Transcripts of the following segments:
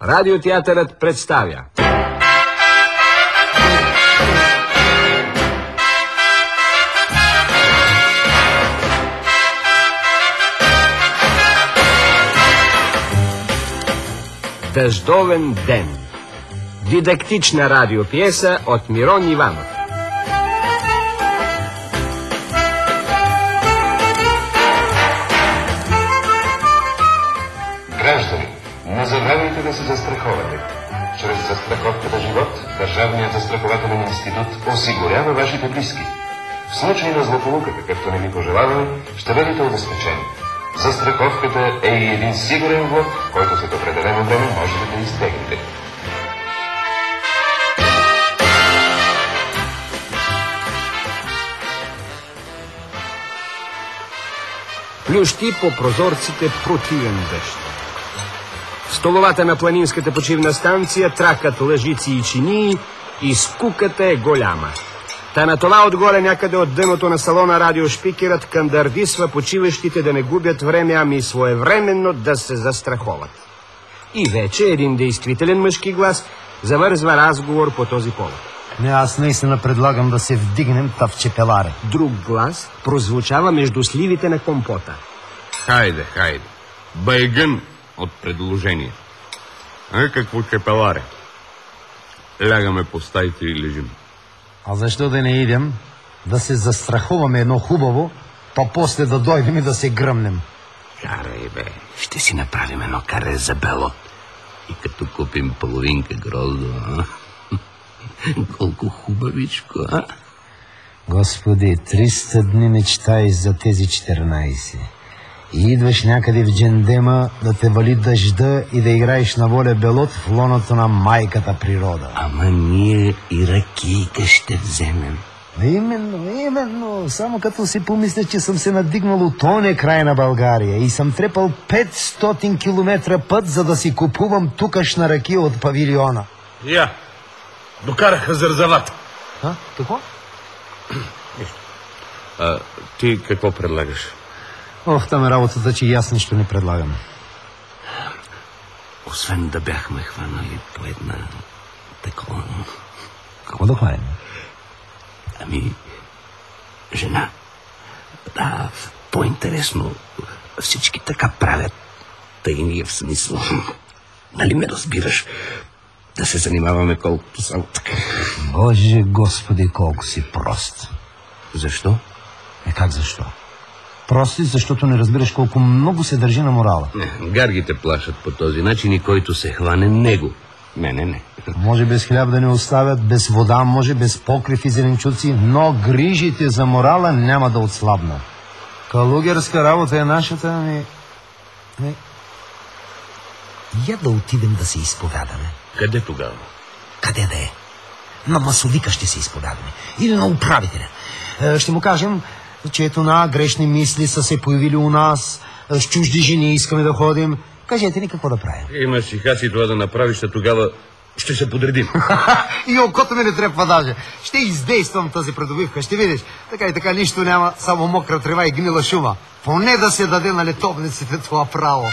Радиотеатърът представя Дъждовен ден. Дидактична радиопиеса от Мирон Иванов. Граждани, не забравяйте да се застраховате. Чрез застраховката живот, Държавният застрахователен институт осигурява вашите близки. В случай на злополука, какъвто не ви пожелаваме, ще бъдете обезпечени. Застраховката е и един сигурен влог, който след определено време можете да изтеглите. Плющи по прозорците противен дъжд. В столовата на планинската почивна станция тракат лъжици и чинии и скуката е голяма. Та на това отгоре някъде от дъното на салона радиошпикерът кандардисва почиващите да не губят време, ами своевременно да се застраховат. И вече един действителен мъжки глас завързва разговор по този повод. Не, аз наистина предлагам да се вдигнем та в чепеларе. Друг глас прозвучава между сливите на компота. Хайде. Байгън от предложение. Какво чепеларе? Лягаме по стаите и лежим. А защо да не идем да се застраховаме едно хубаво, па после да дойдем и да се гръмнем? Карай, бе, ще си направим едно каре за белот. И като купим половинка гроздо, колко хубавичко, а? Господи, 300 дни мечтай за тези 14. И идваш някъде в джендема да те вали дъжда и да играеш на воля белот в лоното на майката природа. Ама ние и ракийка ще вземем. Именно. Само като си помисля, че съм се надигнал от оня край на България и съм трепал 500 километра път, за да си купувам тукашна ракия от павилиона. Я, докараха зързавата. Какво? Ти какво предлагаш? Там е работата, че и аз нищо не предлагам. Освен да бяхме хванали по една такова... Какво да хванем? Ами, жена. Да, по-интересно. Всички така правят. Тъй ние в смисъл. Нали ме разбираш? Да се занимаваме колкото само така. Боже Господи, колко си прост. Защо? Как защо? Прости, защото не разбираш колко много се държи на морала. Гаргите плашат по този начин и който се хване него. Мене не. Може без хляб да не оставят, без вода, може без покрив и зеленчуци, но грижите за морала няма да отслабнат. Калугерска работа е нашата, Я да отидем да се изповядаме. Къде тогава? Къде да е? На масовика ще се изповядаме. Или на управителя. Ще му кажем, че ето грешни мисли са се появили у нас, с чужди жени искаме да ходим. Кажете ни какво да правим. Имаш си хаси това да направиш, а тогава ще се подредим. И окото ми не трепва даже. Ще издействам тази предобивка, ще видиш. Така и така нищо няма, само мокра трева и гнила шума. Поне да се даде на летовниците това право.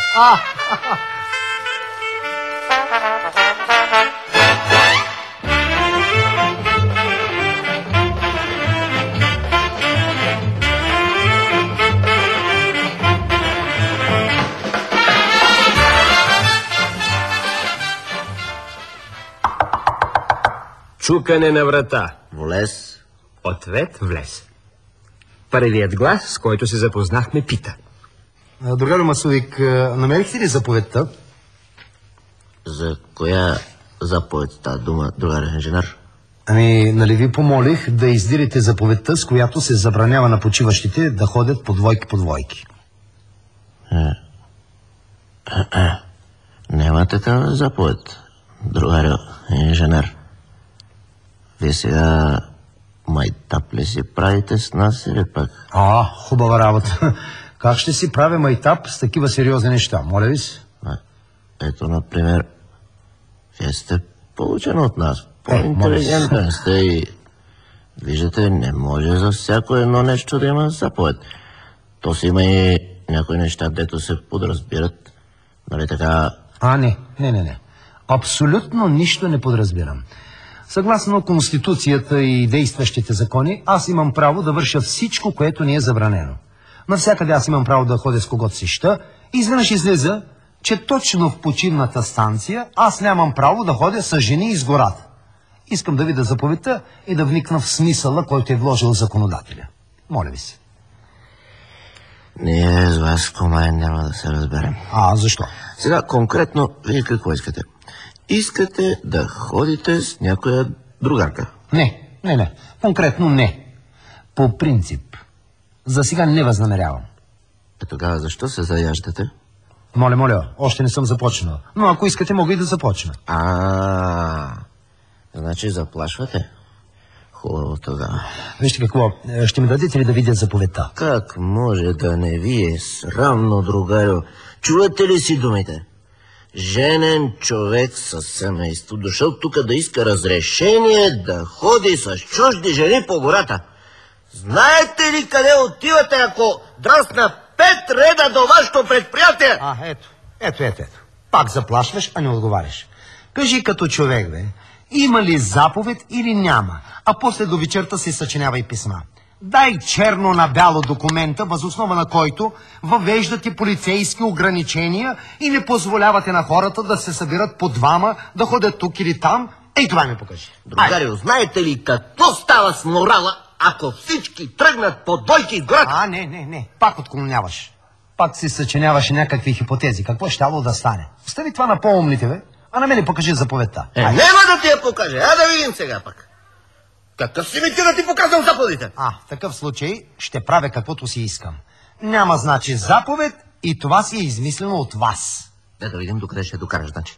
Чукане на врата. Влез. Ответ влез. Първият глас, с който се запознахме, пита. Другарю Масовик, намерихте ли заповедта? За коя заповед става дума, другарен инженер? Нали ви помолих да издирите заповедта, с която се забранява на почиващите да ходят по двойки. Няма такава заповед, другарю инженер. Вие сега майтап ли си правите с нас или пък? Хубава работа. Как ще си правя майтап с такива сериозни неща, моля ви се? Ето, например, вие сте получен от нас. По-интелигентен сте и... Виждате, не може за всяко едно нещо да има заповед. То си има и някои неща, дето се подразбират. Нали така... Не. Абсолютно нищо не подразбирам. Съгласно Конституцията и действащите закони, аз имам право да върша всичко, което ни е забранено. Навсякъде аз имам право да ходя с когото си ща и изведнъж излиза, че точно в почивната станция аз нямам право да ходя с жени из гората. Искам да видя заповедта и да вникна в смисъла, който е вложил законодателя. Моля ви се. Ние с вас, комай, няма да се разберем. Защо? Сега конкретно, вие какво искате? Искате да ходите с някоя другарка? Не. Конкретно не. По принцип. За сега не възнамерявам. Тогава защо се заяждате? Моля, още не съм започнал. Но ако искате, мога и да започна. Значи заплашвате? Хубаво тогава. Вижте какво, ще ми дадете ли да видя заповедта? Как може да не ви е срамно, другарю? Чувате ли си думите? Женен човек със семейство дошъл тук да иска разрешение да ходи с чужди жени по гората. Знаете ли къде отивате, ако дръсна 5 реда до вашето предприятие? Ето. Пак заплашваш, а не отговаряш. Кажи като човек, бе, има ли заповед или няма, а после до вечерта си съчинявай писма. Дай черно на бяло документа, възоснова на който въвеждате полицейски ограничения и не позволявате на хората да се събират по двама, да ходят тук или там. Ей, това ми покажи. Другарио, знаете ли какво става с морала, ако всички тръгнат по двойки из гората? Не. Пак отклоняваш. Пак си съчиняваш някакви хипотези. Какво щяло да стане? Остави това на по-умните, бе. А на мене покажи заповедта. Няма да ти я покажа. Да видим сега пак. Какъв си ми ти да ти показвам заповедите? В такъв случай ще правя каквото си искам. Няма значи заповед и това си е измислено от вас. Да видим докъде ще докараш, значи.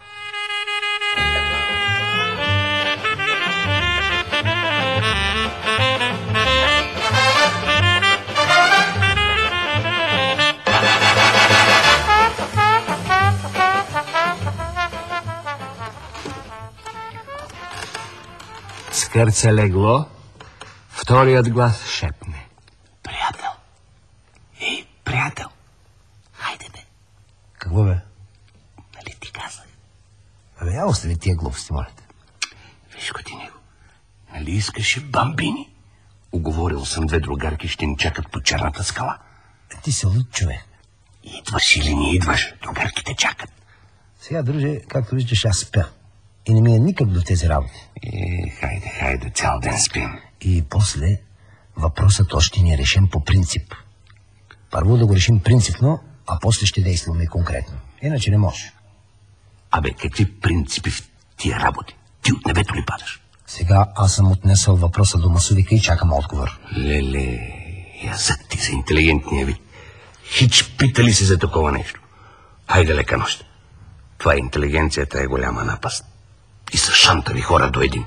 Скърце легло, вторият глас шепне. Приятел. Приятел. Хайде, бе. Какво, бе? Нали ти казах? Я остави тия глупости, моля те. Виж го ти него. Нали искаше бамбини? Уговорил съм 2 другарки, ще ни чакат по черната скала. Ти си луд човек. Идваш или не идваш, другарките чакат. Сега, друже, както виждаш, аз спя. И не ми е никак до тези работи. Хайде, цял ден спим. И после въпросът още ни е решен по принцип. Първо да го решим принципно, а после ще действаме конкретно. Иначе не може. Какви принципи в тия работи? Ти от небето ли падаш? Сега аз съм отнесъл въпроса до масовика и чакам отговор. Леле, язък ти за интелигентния вид. Хич питали си за такова нещо. Хайде, лека нощ. Това интелигенцията е голяма напаст. И са шантави хора до един.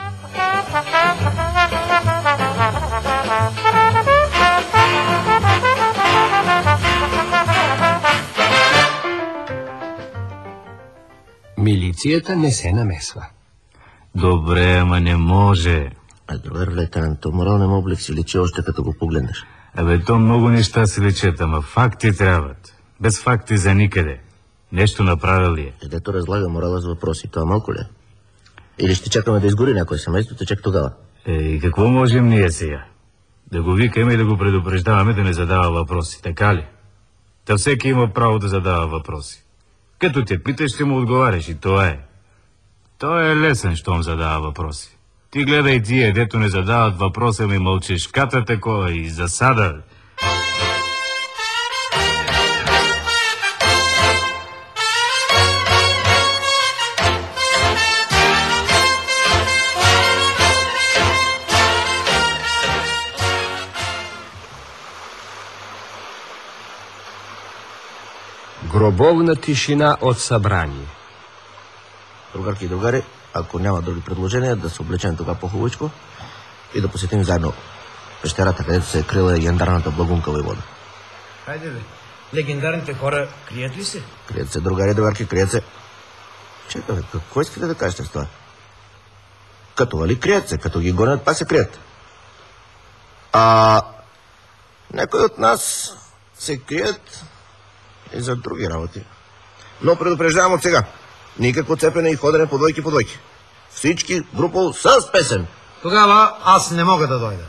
Милицията не се намесва. Добре, ама не може. Другар, лейтенант, моралният му облик си личи още като го погледнеш. То много неща се личат, ама факти трябват. Без факти за никъде. Нещо направил ли е? Дето разлага морала с въпроси, това малко ли е? Или ще чакаме да изгори някой семейството, чак тогава? И какво можем ние сега? Да го викаме и да го предупреждаваме да не задава въпроси, така ли? Та всеки има право да задава въпроси. Като те питаш, ще му отговаряш и това е. Той е лесен, щом задава въпроси. Ти гледай тия, дето не задават въпроса, ми мълчиш. Ката такова и засада. Гробовна тишина от събрание. Другарки и другари, ако няма други предложения, да се облечем тогава по-хубавичко и да посетим заедно пещерата, където се е крила легендарната Благунка войвода. Хайде, бе. Легендарните хора крият ли се? Крият се, другари и другарки, крият се. Чекай, какво искате да кажете с това? Като вали крият се, като ги гонят, па се крият. Някои от нас се крият и за други работи. Но предупреждавам от сега. Никакво цепене и ходене по двойки. Всички групо с песен. Тогава аз не мога да дойда.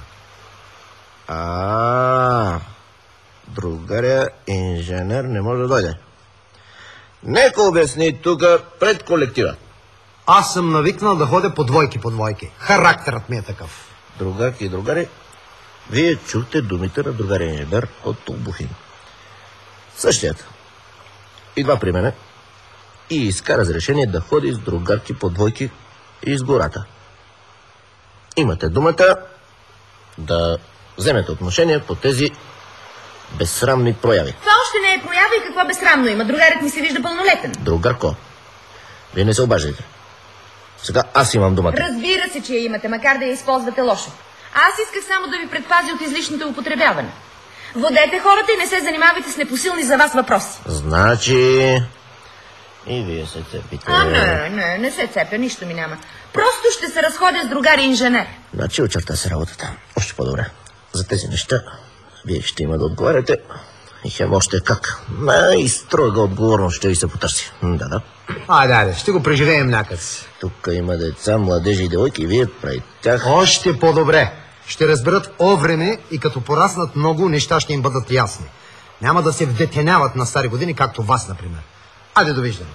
Другаря инженер не може да дойде. Нека обясни тук пред колектива. Аз съм навикнал да ходя по двойки. Характерът ми е такъв. Другарки и другари, вие чухте думите на другаря инженер от Толбухин. Същият идва при мене и иска разрешение да ходи с другарки по двойки из гората. Имате думата да вземете отношение по тези безсрамни прояви. Това още не е проява и какво безсрамно има. Другарят ми се вижда пълнолетен. Другарко, вие не се обаждайте. Сега аз имам думата. Разбира се, че я имате, макар да я използвате лошо. Аз исках само да ви предпазя от излишното употребяване. Водете хората и не се занимавайте с непосилни за вас въпроси. Значи... И вие се цепите. Не се цепя, нищо ми няма. Просто ще се разходя с другари инженер. Значи очерта се работата. Още по-добре. За тези неща вие ще има да отговаряте. И хем още как. Най-строга отговорност ще ви се потърси. Да. Айде, ще го преживеем някъде. Тук има деца, младежи и девойки и вие прави тях. Още по-добре. Ще разберат време и като пораснат много, неща ще им бъдат ясни. Няма да се вдетеняват на стари години, както вас, например. Айде, довиждане.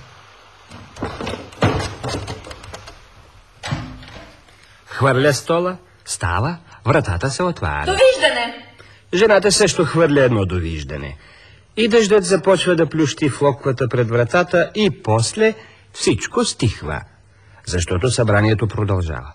Хвърля стола, става, вратата се отваря. Довиждане! Жената също хвърля едно довиждане. И дъждът започва да плющи в локвата пред вратата и после всичко стихва, защото събранието продължава.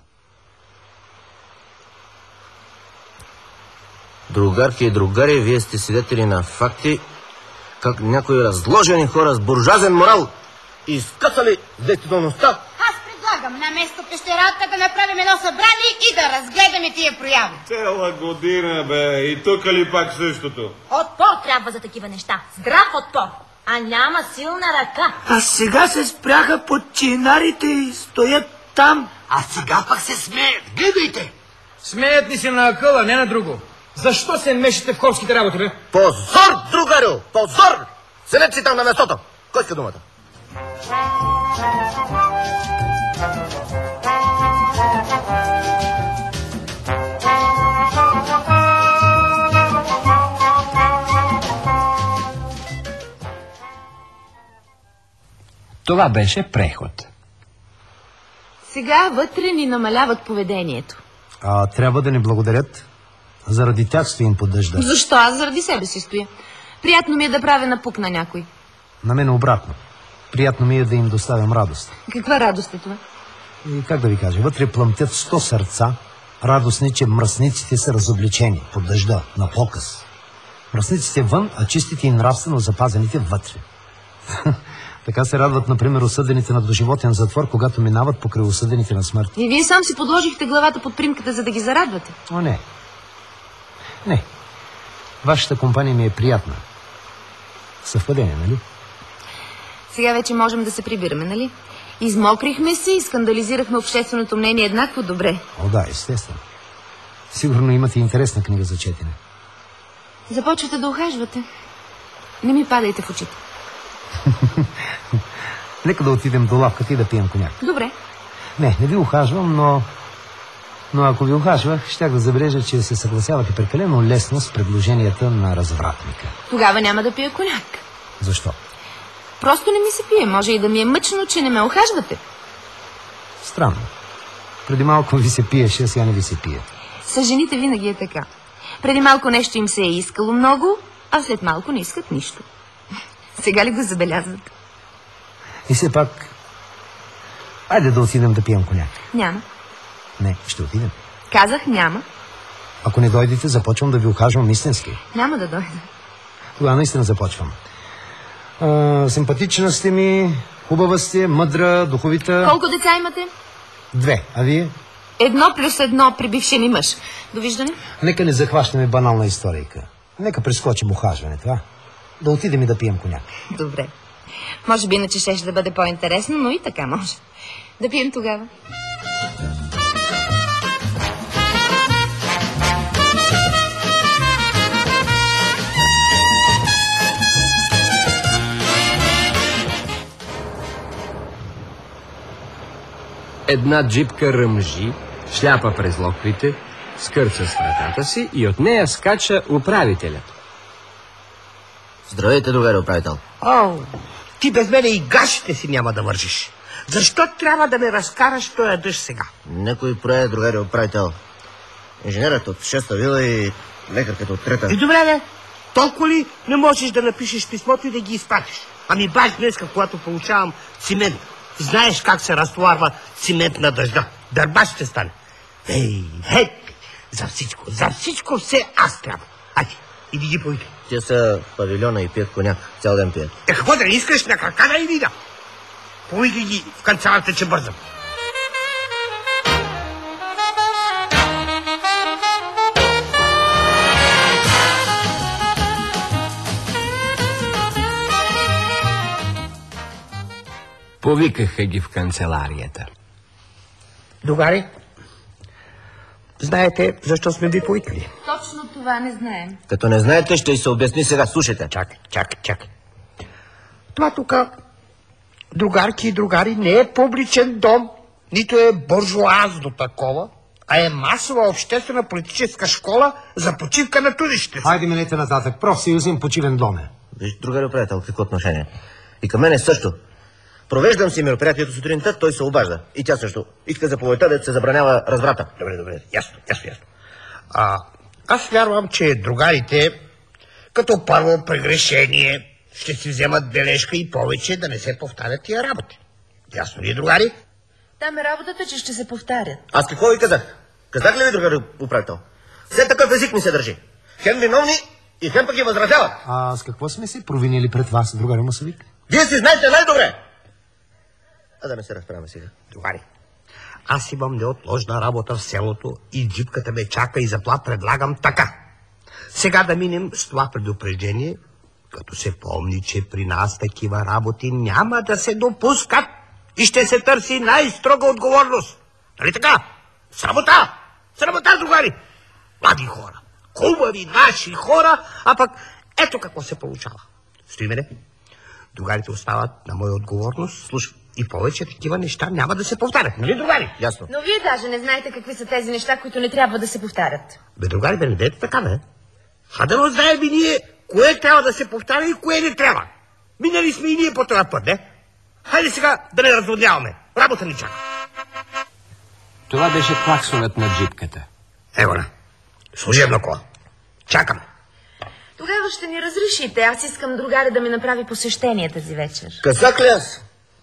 Другарки и другари, вие сте свидетели на факти, как някои разложени хора с буржуазен морал изкъсали действителността. Аз предлагам на место пещерата да направим едно събрание и да разгледаме тия прояви. Цела година, бе. И тук ли пак същото? Отпор трябва за такива неща. Здрав отпор. А няма силна ръка. А сега се спряха под чинарите и стоят там. А сега пак се смеят. Гледайте! Смеят ни се на акъла, не на друго. Защо се мешате в хорските работи, бе? Позор, другарю! Позор! Седете си там на местото! Кой иска думата? Това беше преход. Сега вътре ни намаляват поведението. Трябва да ни благодарят. Заради тях стоим под дъжда. Защо? Аз заради себе си стоя. Приятно ми е да правя напук на някой. На мен обратно. Приятно ми е да им доставям радост. Каква радост е това? И как да ви кажа, вътре плъмтят 100 сърца, радостни, че мръсниците са разобличени под дъжда, на показ. Мръсниците вън, а чистите и нравствено запазените вътре. Така се радват, например, осъдените на доживотен затвор, когато минават покрай осъдените на смърт. И вие сам си подложихте главата под примката, за да ги зарадвате. О, не. Не. Вашата компания ми е приятна. Съвпадение, нали? Сега вече можем да се прибираме, нали? Измокрихме се и скандализирахме общественото мнение еднакво добре. О, да, естествено. Сигурно имате интересна книга за четене. Започвате да ухажвате. Не ми падайте в очите. Нека да отидем до лавката и да пием коняк. Добре. Не ви ухажвам, но ако ви ухажвах, щях да забележа, че се съгласявате прекалено лесно с предложенията на развратника. Тогава няма да пия коняк. Защо? Просто не ми се пие. Може и да ми е мъчно, че не ме ухажвате. Странно. Преди малко ви се пиеше, а сега не ви се пие. С жените винаги е така. Преди малко нещо им се е искало много, а след малко не искат нищо. Сега ли го забелязват? И все пак, айде да отидем да пием коняк. Няма. Не, ще отидем. Казах няма. Ако не дойдете, започвам да ви ухажвам истински. Няма да дойда. Тогава наистина започвам. Симпатична сте ми, хубава сте, мъдра, духовита. Колко деца имате? 2, а вие? 1+1 при бившия ми мъж. Довиждане? Нека не захващаме банална историйка. Нека прескочим ухажването, а? Да отидем и да пием коняк. Добре. Може би иначе ще да бъде по-интересно, но и така може. Да пием тогава. Една джипка ръмжи, шляпа през локвите, скърца с вратата си и от нея скача управителят. Здравейте, другари управител. Ти без мене и гашите си няма да вържиш. Защо трябва да ме разкараш този дъжд сега? Некой прояви, другари управител. Инженерът от 6-та вила и лекарката от 3-та. И добре, бе. Толкова ли не можеш да напишеш писмото и да ги изпратиш? Ами баш днеска, когато получавам цимент, знаеш как се разтоварва цимент на дъжда. Дърбаш ще стане. За всичко все аз трябва. Айде, иди ги поиди. Те са в павилиона и пият коняк. Цял ден пият. Какво да не искаш на крака да и видя? Поиди ги в канцеларията, че бързам. Повикаха ги в канцеларията. Другари, знаете защо сме ви повикали? Точно това не знаем. Като не знаете, ще й се обясни сега. Слушайте. Чакай. Това тук, другарки и другари, не е публичен дом, нито е буржуазно такова, а е масова обществена политическа школа за почивка на трудещите. Хайде, минете нататък. Профсъюзен почивен дом е. Виж, другари управител, какво отношение? И към мене също. Провеждам си мероприятието сутринта, той се обажда. И тя също. Иска заповедта да се забранява разврата. Добре. Ясно. Аз вярвам, че другарите, като първо прегрешение, ще си вземат бележка и повече да не се повтарят тия работи. Ясно ли, другари? Там е работата, че ще се повтарят. Аз какво ви казах? Казах ли ви, другари управител? Все такъв език ми се държи. Хем виновни и хем пък ги възразяват. А с какво сме се провинили пред вас, другари Масовик? Вие си знаете най-добре. А да не се разправяме сега. Другари, аз имам неотложна работа в селото и джипката ме чака и затова предлагам така. Сега да минем с това предупреждение, като се помни, че при нас такива работи няма да се допускат и ще се търси най-строга отговорност. Нали така? Срамота, другари! Млади хора, хубави наши хора, а пък ето какво се получава. Стои мене. Другарите остават на моя отговорност. Слушай, и повече такива неща няма да се повтарят. Нали, другари? Ясно. Но вие даже не знаете какви са тези неща, които не трябва да се повтарят. Другари, не дайте така, бе. А да не знаем и ние кое трябва да се повтаря и кое не трябва. Минали сме и ние по този път, не? Хайде сега да не разводняваме. Работа ни чака. Това беше клаксонът на джипката. Ево на. Служебна кола. Чакаме. Тогава ще ни разрешите. Аз искам другари да ми направи посещение тази вечер. Казах ли аз?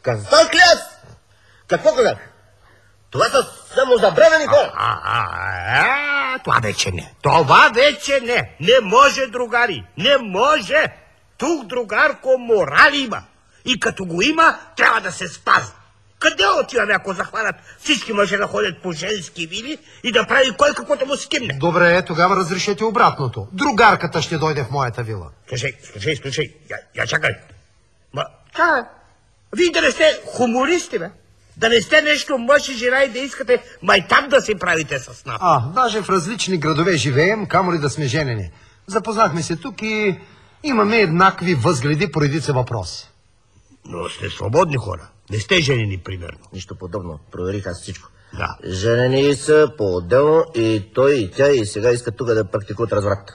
Какво казах? Това са само забравени хора. Това вече не. Не може, другари. Не може. Тук, другарко, морал има. И като го има, трябва да се спазва. Къде отиваме, ако захванат всички мъже да ходят по женски вили и да прави кой каквото му скимне? Добре, тогава разрешете обратното. Другарката ще дойде в моята вила. Слушай. Я чакай. Чакай. Вие да не сте хумористи, бе. Да не сте нещо мъж и жена и да искате майтап да си правите с нас. Даже в различни градове живеем, камо ли да сме женени. Запознахме се тук и имаме еднакви възгледи по редица въпроси. Но сте свободни хора. Не сте женени, примерно. Нищо подобно. Проверих аз всичко. Да. Женени са по-отделно и той и тя и сега искат тук да практикуват разврат.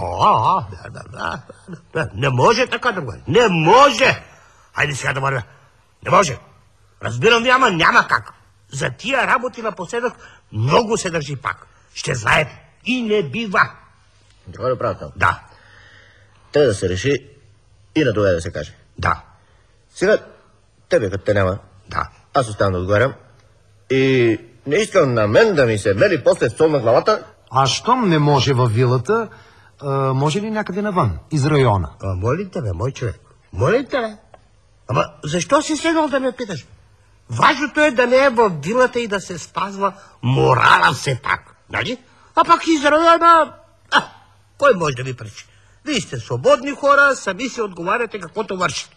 Да. Не може така, другари. Не може. Хайде сега да вървя. Не може. Разбирам ви, ама няма как. За тия работи напоследък много се държи пак. Ще знаете. И не бива. Другари управител. Да. Трябва да се реши и на това да се каже. Да. Сега, тебе като те няма. Да. Аз оставам да отговарям. И не искам на мен да ми се мели после сол на главата. А щом не може във вилата, може ли някъде навън, из района? Молите, бе, мой човек. Молите, бе. Ама защо си седнал да ме питаш? Важното е да не е във вилата и да се спазва морала все пак. Нали? А пак из района... Кой може да ви пречи? Вие сте свободни хора, сами си отговаряте каквото вършите.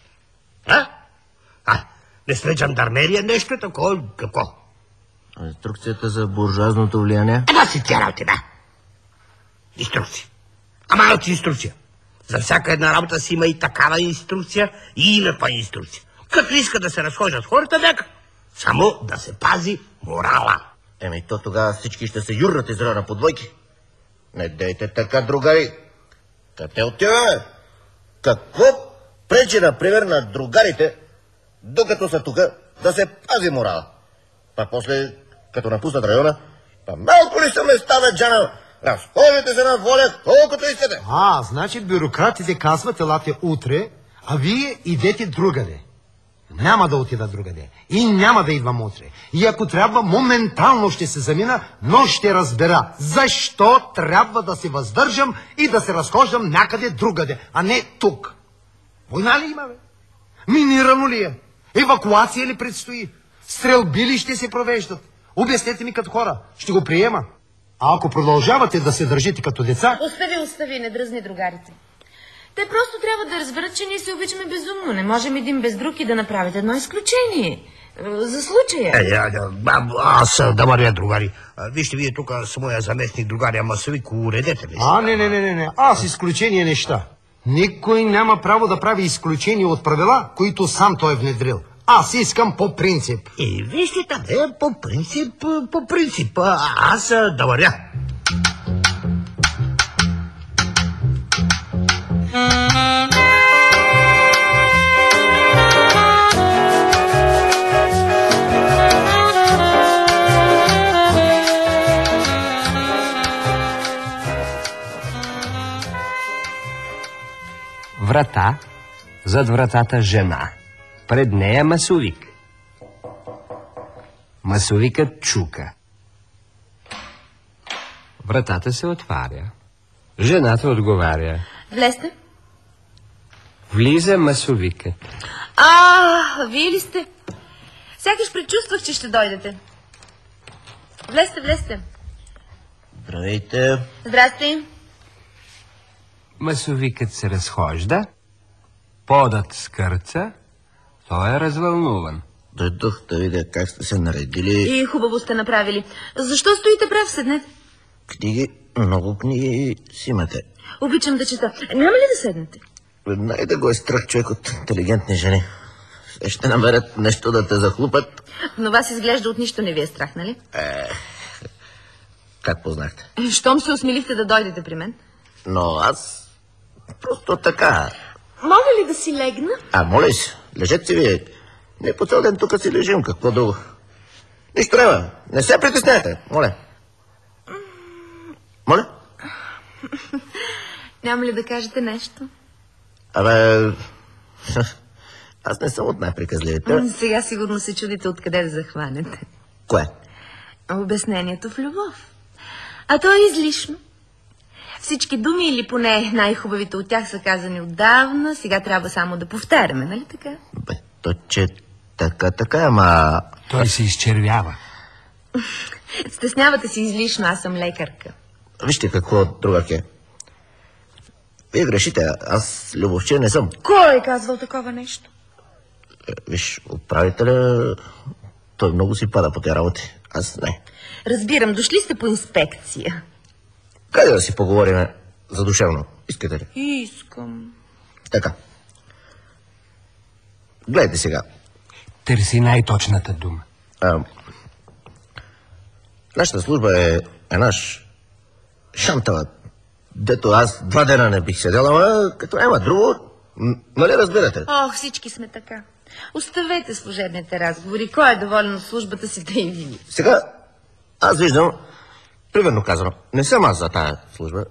Не сме жандармерия, нещо такова. Какво? Инструкцията за буржуазното влияние? Си тя работи, да. Инструкция. От инструкция. За всяка една работа си има и такава инструкция, и инаква инструкция. Как иска да се разхождат хората, нека. Само да се пази морала. Еми, то тогава всички ще се юрнат из района по двойки. Не дейте така, другари. Къде отиваме? Какво пречи, например, на другарите, докато са тук, да се пази морала? Па после, като напуснат района, па малко ли са места, бе, Джана? Разходите се на воля, колкото искате. Значи бюрократите казват, елате утре, а вие идете другаде. Няма да отида другаде. И няма да идвам утре. И ако трябва, моментално ще се замина, но ще разбера защо трябва да се въздържам и да се разхождам някъде другаде, а не тук. Война ли има, бе? Минирано ли е? Евакуация ли предстои? Стрелби ли ще се провеждат? Обяснете ми като хора. Ще го приема. А ако продължавате да се държите като деца... Остави, не дръзни другарите. Те просто трябва да разберат, че ние се обичаме безумно. Не можем един без друг и да направят едно изключение. За случая. Аз да вървя, другари. Вижте, вие тук с моя заместник другаря Масовик, уредете ли? Не. Аз изключение неща. Никой няма право да прави изключение от правила, които сам той е внедрил. Аз искам по принцип. Вижте, по принцип. Аз да вървя. Врата, зад вратата жена. Пред нея масовик. Масовикът чука. Вратата се отваря. Жената отговаря. Влезте. Влиза масовикът. Вие ли сте? Сякаш предчувствах, че ще дойдете. Влезте. Здравейте. Здрасти. Масовикът се разхожда. Подът скърца. Той е развълнуван. Дойдох да видя как сте се наредили. И хубаво сте направили. Защо стоите прав, седнете? Книги, много книги си имате. Обичам да чета. Няма ли да седнете? Най да го е страх човек от интелигентни жени. Ще намерят нещо да те захлупат. Но вас изглежда от нищо не ви е страх, нали? Как познахте? Щом се осмелихте да дойдете при мен? Но аз просто така. Мога ли да си легна? Моля си, лежете си вие. Не по цял ден тук си лежим, какво друго. Нищо няма, не се притесняйте, моля. Моля? Няма ли да кажете нещо? Аз не съм от най-приказливите. Сега сигурно се чудите откъде да захванете. Кое? Обяснението в любов. А то е излишно. Всички думи, или поне най-хубавите от тях, са казани отдавна. Сега трябва само да повтаряме, нали така? То, че така, ама... Той се изчервява. Стеснявате се излишно, аз съм лекарка. Вижте какво, другак е. Вие грешите, аз любовче не съм. Кой е казвал такова нещо? Виж, управителя, той много си пада по тези работи. Аз не. Разбирам, дошли сте по инспекция. Къде да си поговорим задушевно? Искате ли? Искам. Така. Гледайте сега. Търси най-точната дума. Нашата служба е наш шантала, дето аз 2 дена не бих седела, ама като няма друго, нали разбирате? Всички сме така. Оставете служебните разговори. Кой е доволен от службата си, да и вие? Сега, аз виждам, примерно казано, не съм аз за тая служба.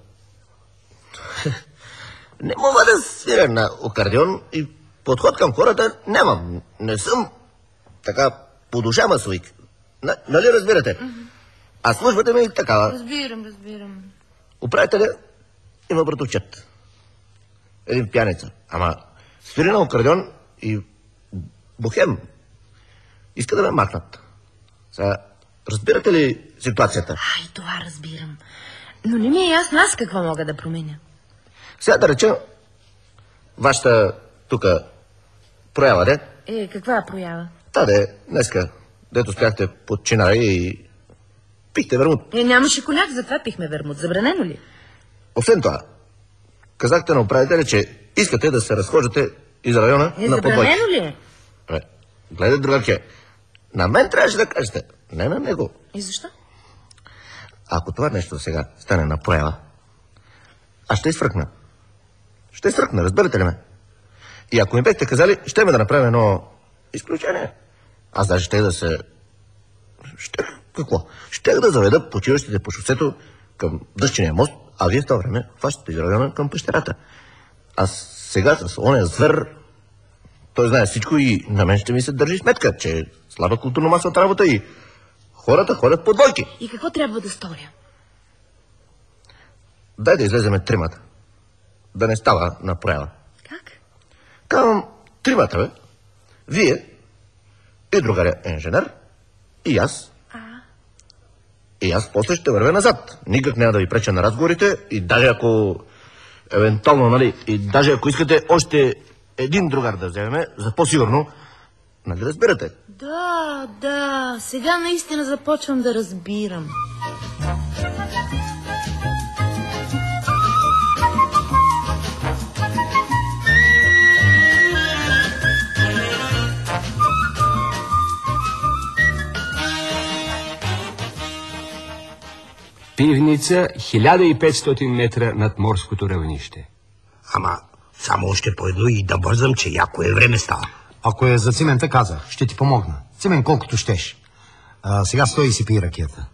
Не мога да свиря на акордеон и подход към хората нямам. Не съм така по душа масовик. Нали разбирате? А службата ми е такава. Разбирам. Управителя има братовчет. Един пияница. Ама свири на акордеон и бухем. Иска да ме махнат. Сега, разбирате ли ситуацията? И това разбирам. Но не ми е ясно аз какво мога да променя. Сега да речем, вашата тука проява, де? Каква проява? Днеска, дето спяхте под чинари и пихте вермут. Нямаше коняк, затова пихме вермут. Забранено ли? Освен това, казахте на управителя, че искате да се разхождате из района на подбойки. Забранено ли е? Гледай, другарке, На мен трябваше да кажете, не на него. И защо? Ако това нещо сега стане на проява, аз ще изфръкна. Ще изфръкна, разберете ли ме? И ако ми бехте казали, ще ме да направим едно изключение. Аз даже ще да се... Какво? Щех да заведа почиващите по шосето към Дъщения мост, а вие в това време хващате района към пещерата. А сега с оня звер, той знае всичко и на мен ще ми се държи сметка, че е слаба културно маса от работа и хората ходят по двойки. И какво трябва да сторя? Дай да излеземе тримата. Да не става на проява. Как? Казвам тримата, бе. Вие и другаря инженер и аз. И аз после ще вървя назад. Никак няма да ви преча на разговорите и даже ако евентуално, нали, и даже ако искате още един другар да вземем, за по-сигурно, нали разбирате? Да, сега наистина започвам да разбирам. Пивница 1500 метра над морското равнище. Ама само още по едно и да бързам, че яко е време става. Ако е за цимента, казах, ще ти помогна. Цимен колкото щеш. Сега стой и си пи ракията.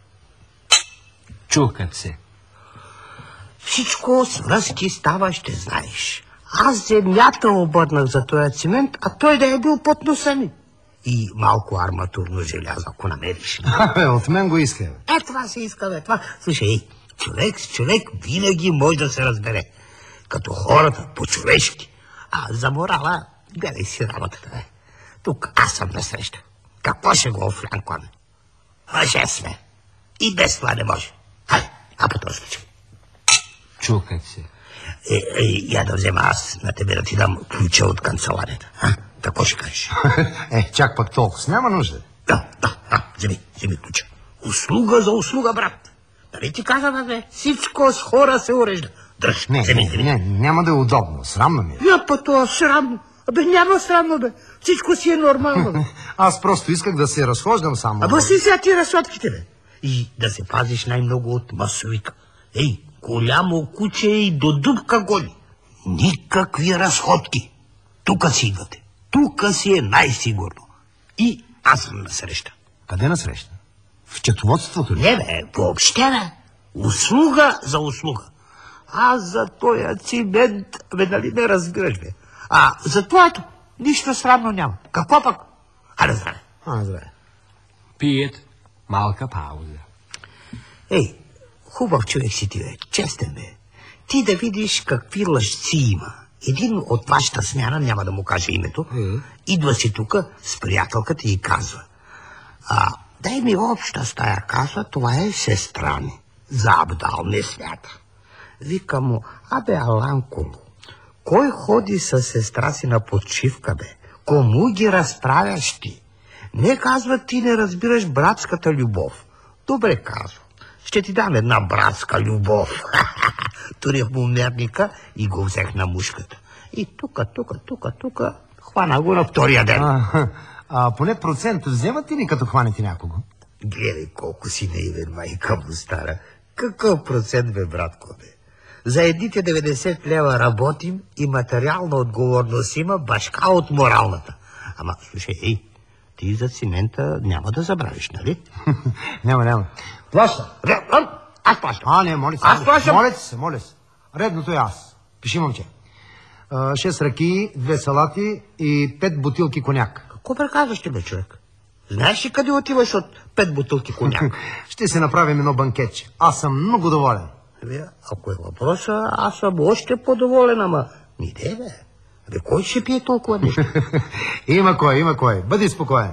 Чукат се. Всичко с връзки става, ще знаеш. Аз земята обърнах за този цимент, а той да е бил под носа ми. И малко арматурно желязо, ако намериш. От мен го иска. Това се иска, бе. Това. Слушай, човек с човек винаги може да се разбере. Като хората, по-човешки. А за морала, гледай си работата, бе. Тук аз съм насреща. Какво ще го офлянкваме? Мъже сме. И без това не може. Хайде, а по този случай. Чукат се. Я да взема аз на тебе да ти дам ключа от канцеларията. Какво ще кажеш? Чак пък толкова. Няма нужда. Да, вземи ключа. Услуга за услуга, брат. Дали ти кажа, бе, всичко с хора се урежда. Дръж, не, няма да е удобно. Срамно ми е. Това срамно. Няма срамно, бе. Всичко си е нормално, бе. Аз просто исках да се разхождам само. Си сега ти разходките, бе. И да се пазиш най-много от масовика. Голямо куче и до дупка гони. Никакви разходки. Тука си идвате. Тука си е най-сигурно. И аз съм насреща. Къде насреща? В четоводството ли? Не, бе, въобще, бе. Услуга за услуга. Аз за тоя цимент, нали не разбираш, бе. За твоето нищо срамно няма. Какво пък? Хайде, здраве. Здраве. Пият малка пауза. Хубав човек си ти, бе. Честен, бе. Ти да видиш какви лъжци има. Един от вашата смяна, няма да му кажа името, идва си тука с приятелката и казва: дай ми обща стая каса, това е сестра ми. За абдал не смята. Вика му: Аланко, кой ходи с сестра си на почивка, бе? Кому ги разправяш ти? Не, казва, ти не разбираш братската любов. Добре, казва. Ще ти дам една братска любов. Турих му мерника и го взех на мушката. И тука, хвана го на втория ден. Поне процент вземате ли като хванете някого? Гледай колко си наивен, майка му стара. Какъв процент, бе, братко, бе? За едните 90 лева работим и материална отговорност има башка от моралната. Ама, слушай, ти за цимента няма да забравиш, нали? Няма. Плаща. Аз плащам. Не, моля се. Аз плащам. Моля се. Редното е аз. Пиши, момче. 6 ракии, 2 салати и 5 бутилки коняк. Какво преказваш ти, бе, човек? Знаеш ли къде отиваш от 5 бутилки коняк? Ще се направим едно банкетче. Аз съм много доволен. Ако е въпроса, аз съм още по-доволен, ама ниде, бе. Кой ще пие толкова нещо? Има кой. Бъди спокоен.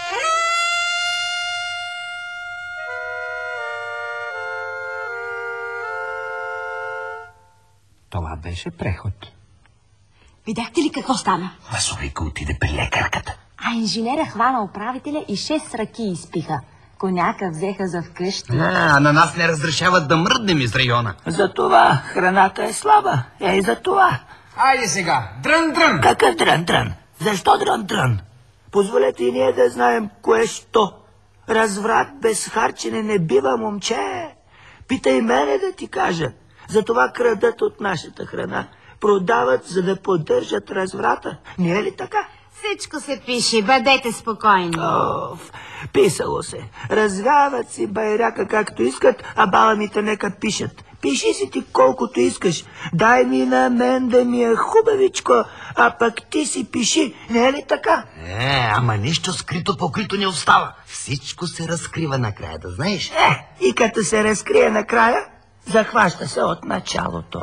Това беше преход. Видяхте ли какво стана? Масовика отиде при лекарката. Инженера хвана управителя и 6 ръки изпиха. Коняка взеха за вкъщи. На нас не разрешават да мръднем из района. Затова храната е слаба. За това. Айде сега, дрън! Какъв дрън? Защо дрън? Позволете и ние да знаем кое що. Разврат без харчене не бива, момче. Питай мене да ти кажа. Затова крадат от нашата храна. Продават, за да поддържат разврата. Не е ли така? Всичко се пише, бъдете спокойни. Писало се. Развяват си байрака както искат, а баламите нека пишат. Пиши си ти колкото искаш. Дай ми на мен да ми е хубавичко, а пък ти си пиши. Не е ли така? Ама нищо скрито покрито не остава. Всичко се разкрива накрая, да знаеш. И като се разкрие накрая, захваща се от началото.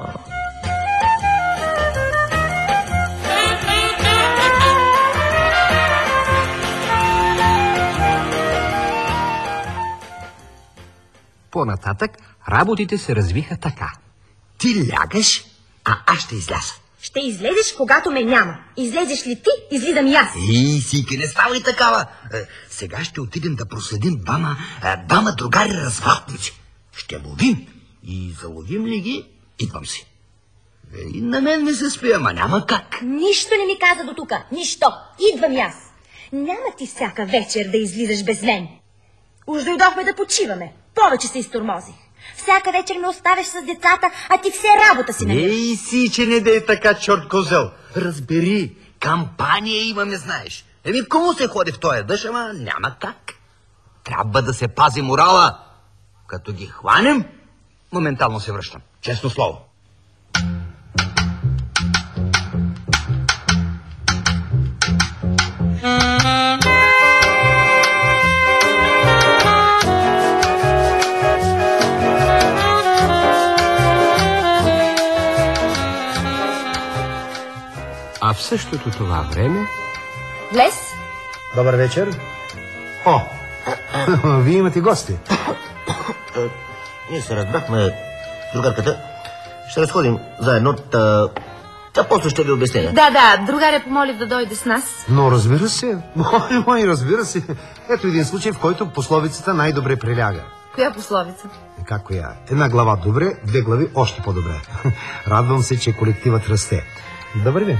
По-нататък работите се развиха така. Ти лягаш, а аз ще изляза. Ще излезеш, когато ме няма. Излезеш ли ти, излизам и аз. Сики, не става ли такава? Сега ще отидем да проследим двама другари развратници. Ще ловим и заловим ли ги, идвам си. И на мен не се спи, ама няма как. Нищо не ми каза до тука. Нищо. Идвам и аз. Няма ти всяка вечер да излизаш без мен. Уж дойдохме да почиваме. Повече се изтормозих. Всяка вечер ме оставяш с децата, а ти все работа си намираш. Си, че не дей така, чорт козел. Разбери, кампания имаме, знаеш. В кому се ходи в този дъжд, ама няма как. Трябва да се пази морала. Като ги хванем, моментално се връщам. Честно слово. А в същото това време... Лес? Добър вечер. Вие имате гости. Ние се разбрахме с другарката. Ще разходим заедно. Тя после ще ви обясня. Да, другаря помолив да дойде с нас. Но разбира се. Ой, разбира се. Ето един случай, в който пословицата най-добре приляга. Коя пословица? Как коя? Една глава добре, две глави още по-добре. Радвам се, че колективът расте. Да вървим.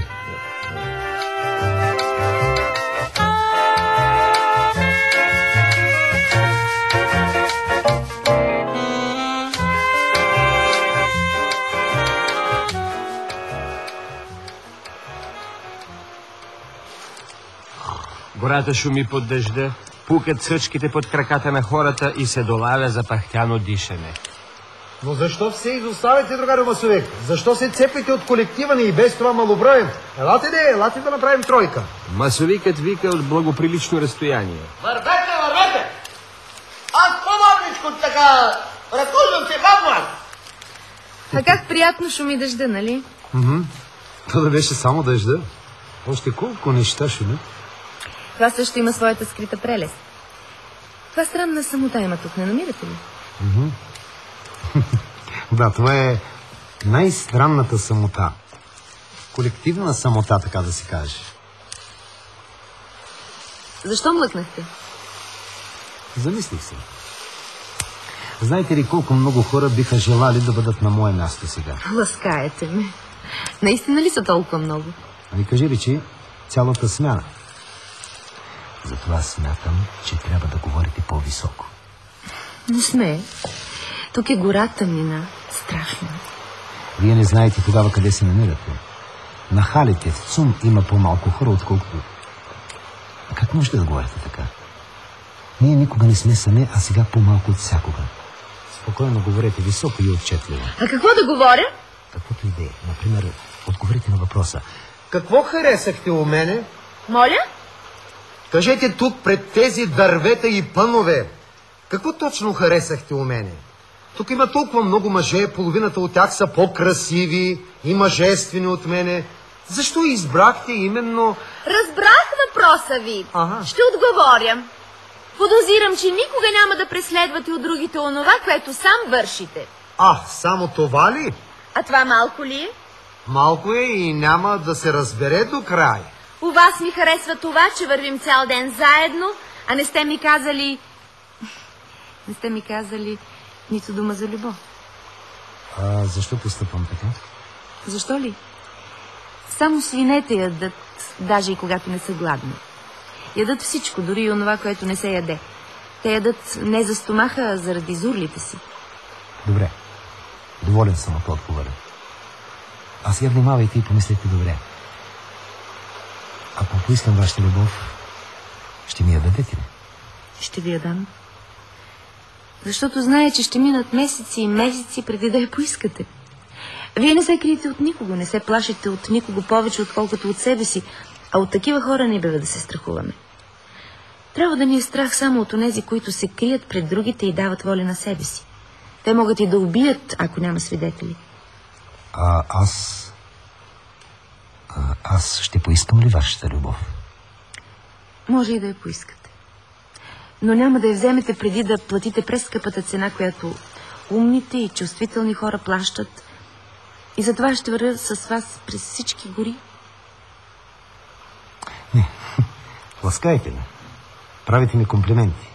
Гората шуми под дъжда, пукат цъчките под краката на хората и се долавя запахтяно дишане. Но защо все изоставяте, другаро Масовек? Защо се цепите от колектива ни и без това малоброен? Елате да направим тройка. Масовикът вика от благоприлично разстояние. Вървете! Аз по-малничко така разхождам се бавно. А как приятно шуми дъжда, нали? То да беше само дъжда. Още колко неща шумят. Това също има своята скрита прелест. Каква странна самота има тук, не намирате ли? Да, това е най-странната самота. Колективна самота, така да се каже. Защо млъкнахте? Замислих се. Знаете ли колко много хора биха желали да бъдат на мое място сега? Ласкаете ме. Наистина ли са толкова много? Ами кажи ли, че цялата смяна? Затова смятам, че трябва да говорите по-високо. Не сме. Тук е гора тъмнина. Страшно. Вие не знаете тогава къде се намирате. На халите в ЦУМ има по-малко хора, отколкото... Как можете да говорите така? Ние никога не сме сами, а сега по-малко от всякога. Спокойно говорете високо и отчетливо. А какво да говоря? Каквото и да е. Например, отговорите на въпроса. Какво харесахте у мене? Моля? Кажете тук пред тези дървета и пънове. Какво точно харесахте у мене? Тук има толкова много мъже, половината от тях са по-красиви и мъжествени от мене. Защо избрахте именно... Разбрах въпроса ви. Ще отговоря. Подозирам, че никога няма да преследвате от другите онова, което сам вършите. Само това ли? А това малко ли е? Малко е и няма да се разбере до край. У вас ми харесва това, че вървим цял ден заедно, а не сте ми казали... Не сте ми казали нито дума за любов. Защо постъпвам така? Защо ли? Само свинете ядат, даже и когато не са гладни. Ядат всичко, дори и онова, което не се яде. Те ядат не за стомаха, а заради зурлите си. Добре. Доволен съм от отговора. А сега внимавайте и помислете добре. Ако поискам вашата любов, ще ми я дадете ли? Ще ви я дам. Защото знае, че ще минат месеци и месеци преди да я поискате. Вие не се криете от никого, не се плашите от никого повече, отколкото от себе си, а от такива хора не бива да се страхуваме. Трябва да ни е страх само от онези, които се крият пред другите и дават воля на себе си. Те могат и да убият, ако няма свидетели. Аз ще поискам ли вашата любов? Може и да я поискате. Но няма да я вземете преди да платите прескъпата цена, която умните и чувствителни хора плащат. И затова ще вървя с вас през всички гори. Не, ласкайте ме. Правите ми комплименти.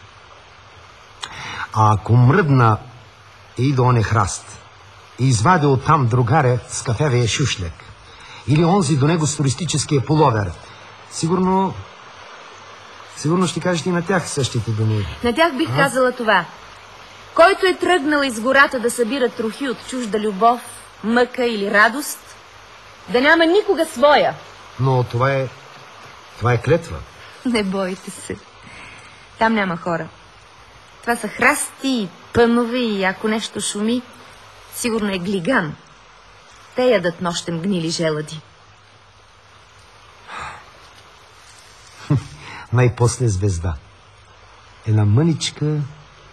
А ако мръдна и до оне храст и извади оттам другаря с кафевия шушляк или онзи до него с туристическия пуловер, сигурно ще кажете и на тях същите думи. На тях бих казала това. Който е тръгнал из гората да събира трохи от чужда любов, мъка или радост, да няма никога своя. Но това е клетва. Не бойте се. Там няма хора. Това са храсти и пънове и ако нещо шуми, сигурно е глиган. Те ядат нощем гнили желади. Най-после звезда. Една мъничка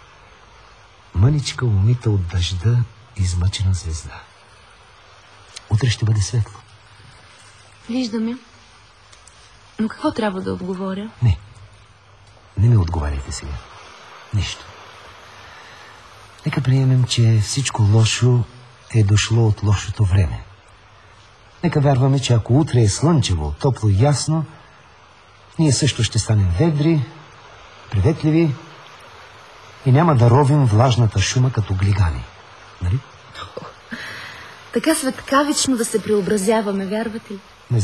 умита от дъжда, измъчена звезда. Утре ще бъде светло. Виждаме. Но какво трябва да отговоря? Не ми отговаряйте сега. Нищо. Нека приемем, че всичко лошо е дошло от лошото време. Нека вярваме, че ако утре е слънчево, топло и ясно, ние също ще станем ведри, приветливи и няма да ровим влажната шума като глигани. Нали? Така светкавично да се преобразяваме, вярвате ли? Не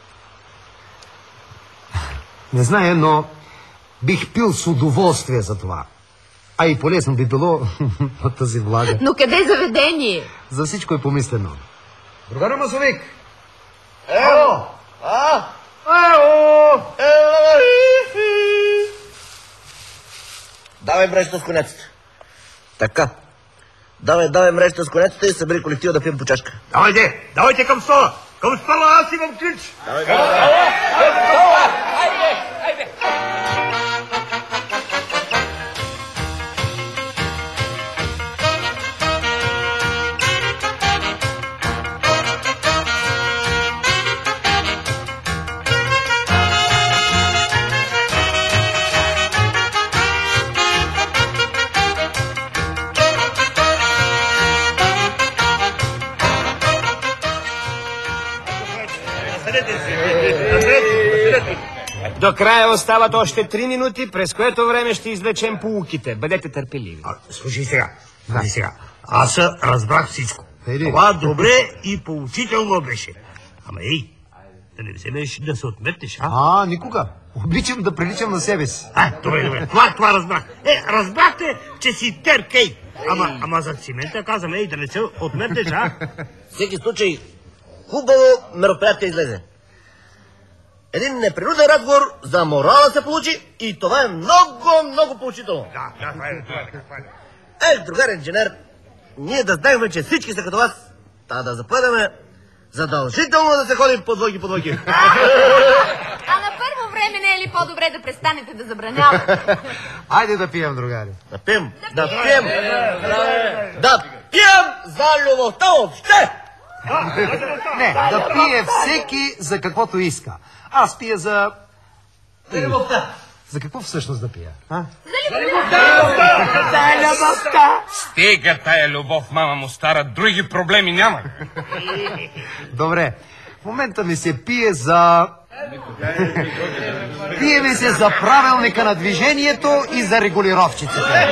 зная, но бих пил с удоволствие за това. А и полезно би било от тази влага. Но къде е заведение? За всичко е помислено. Другаре Масовик! Ево! Давай мрежата с конецата. Така. Давай мрежата с конецата и събери колектива да пием по чашка. Давайте към стола! Към стола, аз имам ключ! До края остават още 3 минути, през което време ще извлечем поуките. Бъдете търпеливи. Слушай сега. Аз разбрах всичко. Това добре и поучително беше. Ама да не вземеш да се отметнеш, Никога. Обичам да приличам на себе си. Добре. Това разбрах. Разбрахте, че си теркей. Ама за цимента казвам, да не се отметнеш, Всеки случай, хубаво мероприятие излезе. Един непринуден разговор за морала се получи и това е много поучително. Другар инженер, ние да знаем, че всички са като вас, да заповядаме задължително да се ходим по двойки. А на първо време не е ли по-добре да престанете да забранявате? Айде да пием, другари. Да пием за любовта въобще! Не, да пие всеки за каквото иска. Аз пия за... За любовта. За какво всъщност да пия? За любовта! Стига тая любов, мама му стара, други проблеми няма. Добре, в момента ми се пие за... Пие ми се за правилника на движението и за регулировчиците.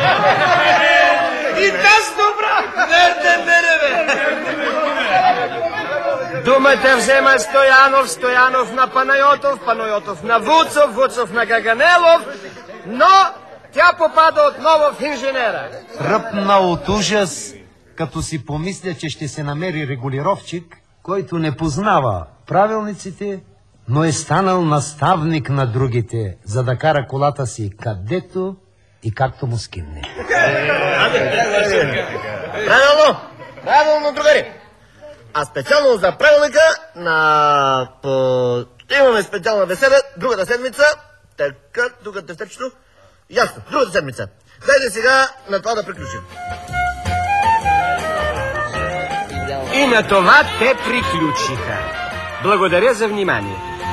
И таз добра! Не, бе! Думата взема Стоянов, Стоянов на Панайотов, Панайотов на Вуцов, Вуцов на Гаганелов, но тя попада отново в инженера. Ръпна от ужас, като си помисля, че ще се намери регулировчик, който не познава правилниците, но е станал наставник на другите, за да кара колата си където и както му скимне. Правилно, другари. А специално за правилника имаме специална беседа другата седмица. Така, тук е тефтерчето. Ясно, другата седмица. Дайте сега на това да приключим. И на това те приключиха. Благодаря за внимание.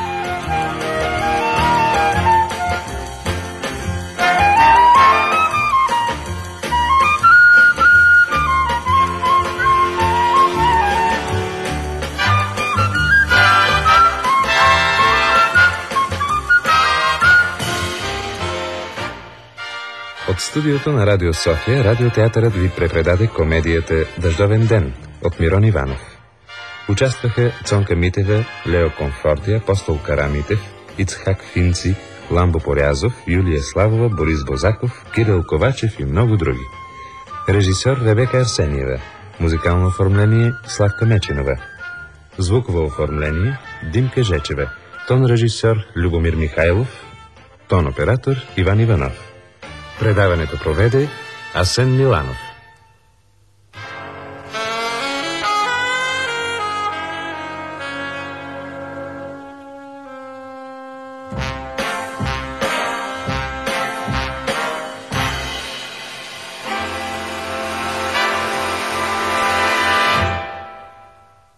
От студиото на Радио София, радиотеатърът ви препредаде комедията «Дъждовен ден» от Мирон Иванов. Участваха Цонка Митева, Лео Комфорти, Апостол Карамитев, Ицхак Финци, Ламбо Порязов, Юлия Славова, Борис Бозаков, Кирил Ковачев и много други. Режисьор Ребека Арсениева. Музикално оформление Славка Меченова. Звуково оформление Димка Жечева. Тон режисьор Любомир Михайлов. Тон оператор Иван Иванов. Предаването проведе Асен Миланов.